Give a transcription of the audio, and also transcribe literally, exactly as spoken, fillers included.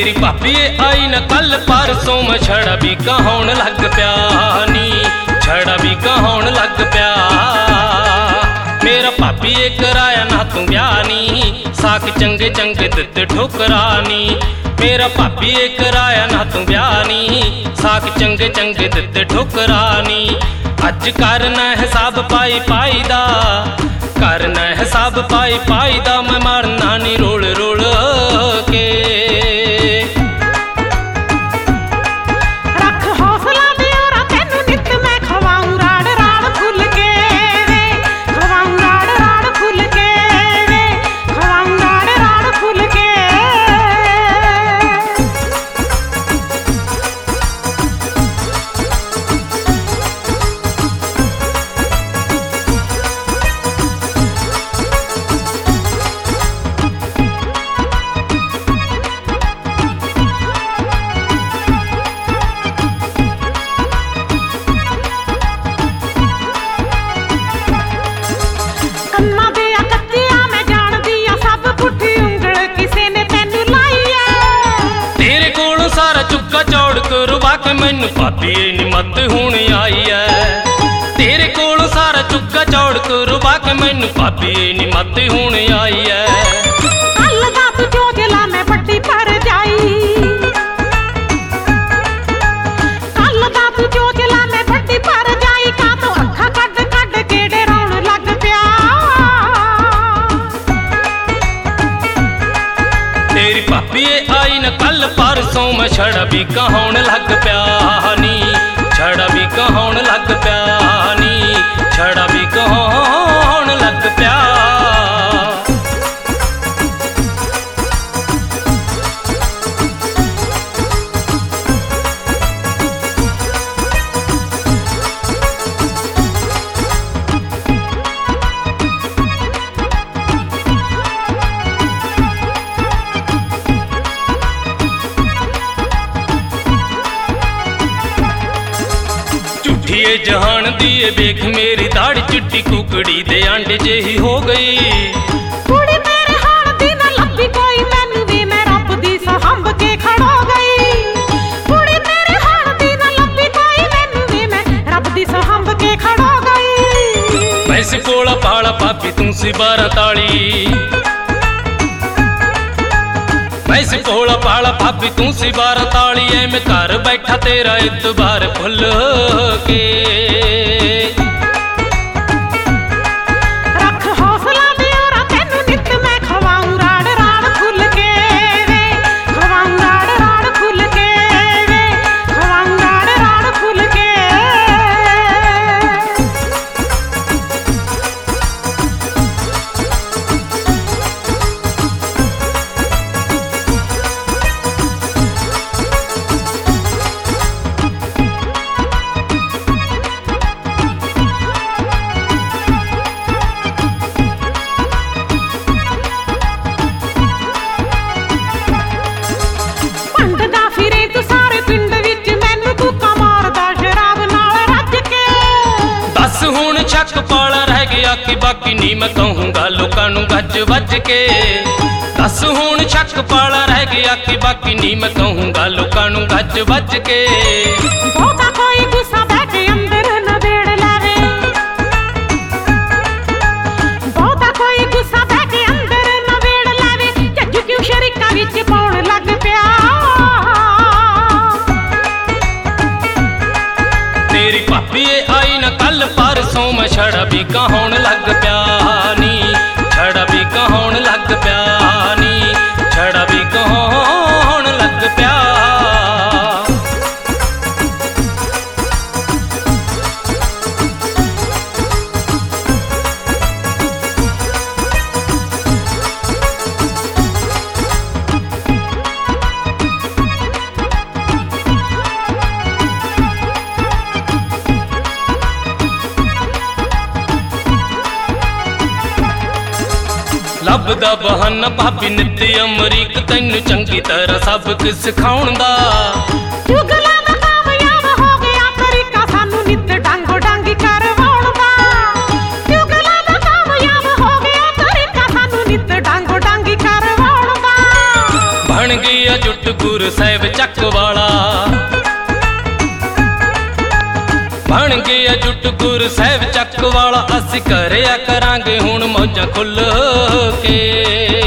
तेरी भाभी आई न कल परसों मैं छड़ा भी कहाउण लग प्या नी, छड़ा भी कहाउण लग प्या। मेरा भाभी कराया ना तू ब्याह नी, साक चंगे चंगे दिते ठुकरानी। मेरा भाभी कराया ना तू ब्याह नी, साक चंगे चंगे दिते ठुकरानी। अज करना हिसाब पाई पाई दा, करना हिसाब पाई पाई दा। मैं मरना नी रोल रोल के। रख हौसला दियोरा तेनू नित मैं खवाऊं राड़ राड़ फुल के वे, खवाऊं राड़ राड़ फुल के वे, खवाऊं राड़ राड़ फुल के। मैनू भाभी नी मत हुण आई है, तेरे कोल सारा चुक्का चौड़ के रुबा के मैनू भाभी नी मत हुण आई है। कल दा तू चोचला मैं बड्डी पर जाई, कल दा तू चोचला मैं बड्डी पर जाई। का तो अखा कड कड के डराउण लग प्या। तेरी भाभी आई न कल परसों मैं छड़ा भी कहाउण लग प्या नी, छड़ा भी कहाउण लग प्या नी, छड़ा भी कहाउण लग प्या। ये जहान दी वेख मेरी दाढ़ी चिट्टी कुकड़ी दे अंडे जेही हो गई। कुड़ी मेरे हाल दी ना लब्बी कोई मैनू वी मैं रब दी सहंब के खड़ो गई। कुड़ी मेरे हाल दी ना लब्बी कोई मैनू वी मैं रब दी सहंब के खड़ो गई। मैं से कोला पाला भाभी तू सी बारह ताली, मैं से कोला पाला भाभी तू सी बारह ताली। ऐ मैं घर बैठा तेरा इतबार भुल के। रख हौसला दियोरा तेनू नित मैं खवाऊं राड़ राड़ फुल के वे, खवाऊं राड़ राड़ फुल के वे, खवाऊं राड़ राड़ फुल के। शक पाला रह गया कि बाकी नहीं मैं कहूँगा लोकां नू गज वज के। दस हुण शक पाला रह गया कि बाकी नहीं मैं कहूँगा लोकां नू गज वज के। बहुता कोई गुस्सा बैठे अंदर नबेड़ लावे, बहुता कोई गुस्सा बैठे अंदर नबेड़ लावे। जज क्यों शरीका विच पाउण लग प्या। तेरी भाभी आई न कल परसों मैं छड़ा भी कहाउण लग प्या नी, छड़ा भी कहाउण लग प्या नी, छड़ा भी कहाउण लग प्या। ਲੱਭਦਾ ਬਹਾਨਾ ਭਾਬੀ ਨਿੱਤ ਅਮਰੀਕ ਤੈਨੂੰ ਚੰਗੀ ਤਰ੍ਹਾਂ ਸਭ ਕੁਝ ਸਿਖਾਉਣ ਦਾ। ਚੁਗਲਾਂ ਦਾ ਕਾਮਯਾਬ ਹੋ ਗਿਆ ਤਰੀਕਾ ਸਾਨੂੰ ਨਿੱਤ ਡਾਂਗੋ ਡਾਂਗੀ ਕਰਵਾਉਣ ਦਾ। ਚੁਗਲਾਂ ਦਾ ਕਾਮਯਾਬ ਹੋ ਗਿਆ ਤਰੀਕਾ ਸਾਨੂੰ ਨਿੱਤ ਡਾਂਗੋ ਡਾਂਗੀ ਕਰਵਾਉਣ ਦਾ। ਬਣ ਗਈ ਜੁੱਟ ਗੁਰੂ ਸਾਹਿਬ ਚੱਕ ਵਾਲਾ ਬਣ ਗਿਆ ਜੁੱਟ ਗੁਰੂ ਸਾਹਿਬ ਚੱਕ ਵਾਲਾ ਅਸੀਂ ਕਰਿਆ ਕਰਾਂਗੇ ਹੁਣ ਮੌਜਾਂ ਖੁੱਲ ਕੇ